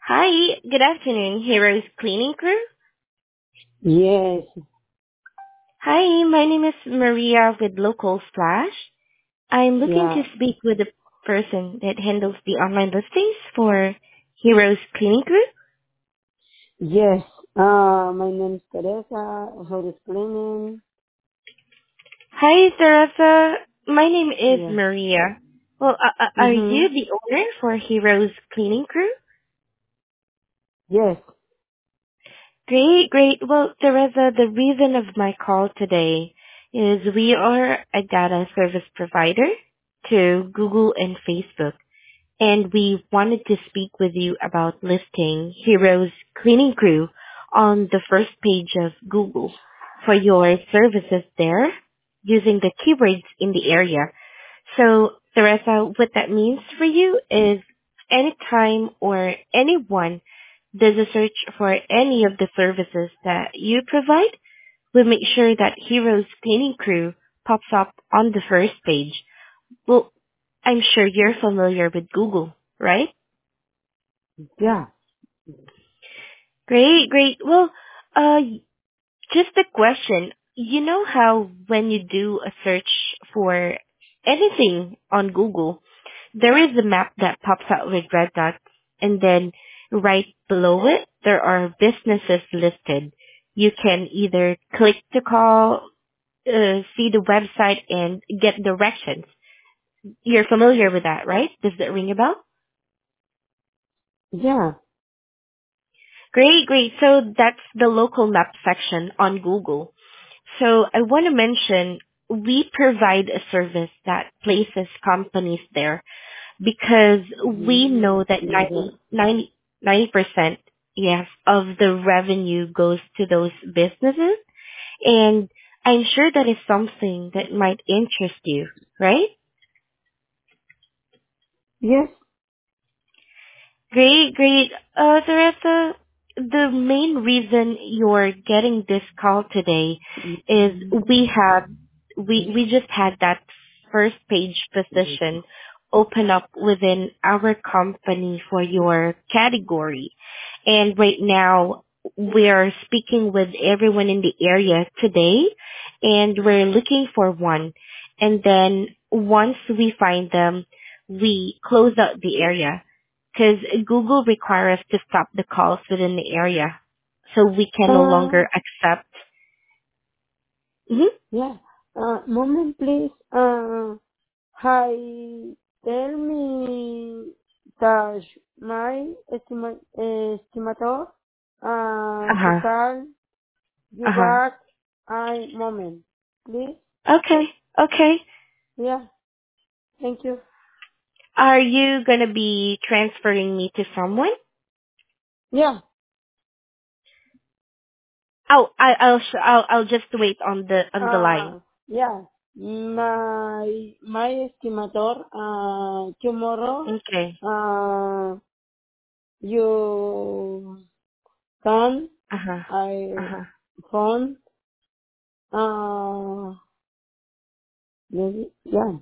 Hi, good afternoon, Heroes Cleaning Crew. Yes, Hi, my name is Maria with Local Splash. I'm looking to yeah, speak with the person that handles the online listings for Heroes Cleaning Crew. yes. My name is Teresa, Horace Cleaning. Hi, Teresa. My name is Yeah. Maria. Well, are Mm-hmm. you the owner for Heroes Cleaning Crew? Yes. Great, great. Well, Teresa, the reason of my call today is we are a data service provider to Google and Facebook, and we wanted to speak with you about listing Heroes Cleaning Crew on the first page of Google for your services there using the keywords in the area. So, Teresa, what that means for you is anytime or anyone does a search for any of the services that you provide, we make sure that Heroes Cleaning Crew pops up on the first page. Well, I'm sure you're familiar with Google, right? Yeah. Great, great. Well, uh, just a question. You know how when you do a search for anything on Google, there is a map that pops out with red dots, and then right below it, there are businesses listed. You can either click to call, see the website, and get directions. You're familiar with that, right? Does that ring a bell? Yeah. Great, great. So that's the local map section on Google. So I want to mention we provide a service that places companies there because we know that Yeah. 90% yes, of the revenue goes to those businesses. And I'm sure that is something that might interest you, right? Yes. Great, great. Teresa, the main reason you're getting this call today is we just had that first page position open up within our company for your category. And right now we are speaking with everyone in the area today and we're looking for one. And then once we find them, we close out the area because Google requires us to stop the calls within the area, so we can no Uh, longer accept. Mhm. yeah. Moment, please. Hi. Tell me that my estimator, Uh to huh. call you Uh huh. back. I moment, please. Okay. Okay. Yeah. Thank you. Are you gonna be transferring me to someone? Yeah. Oh, I'll just wait on the line. Yeah. My estimator, tomorrow, Okay. uh, you can, Uh huh. Uh I huh. phone, uh, maybe, yeah.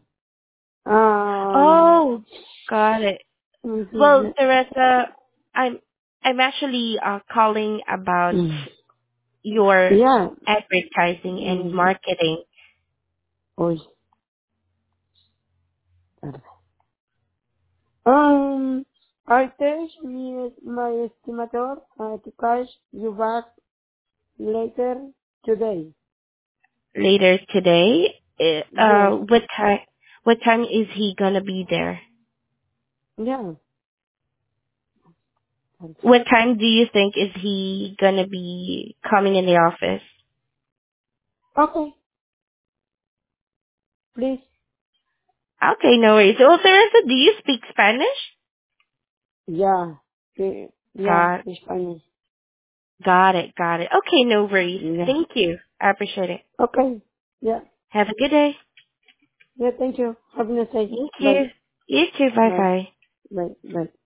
Oh, got it. Well, Mhm. Teresa, I'm I'm actually calling about your Yeah. advertising and Mm, marketing. Oy, um, I text me my estimator, to cash you back later today. Later today. Yes. What time is he gonna be there? Yeah. What time do you think is he gonna be coming in the office? Okay. Please. Okay, no worries. Well, Teresa, do you speak Spanish? Yeah. Yeah. Got Spanish. got it, got it. Okay, no worries. Yeah. Thank you. I appreciate it. Okay. Yeah. Have a good day. Yeah. Thank you. Have a nice day. Thank Bye. you. You too. Bye Bye. bye. Bye. Bye.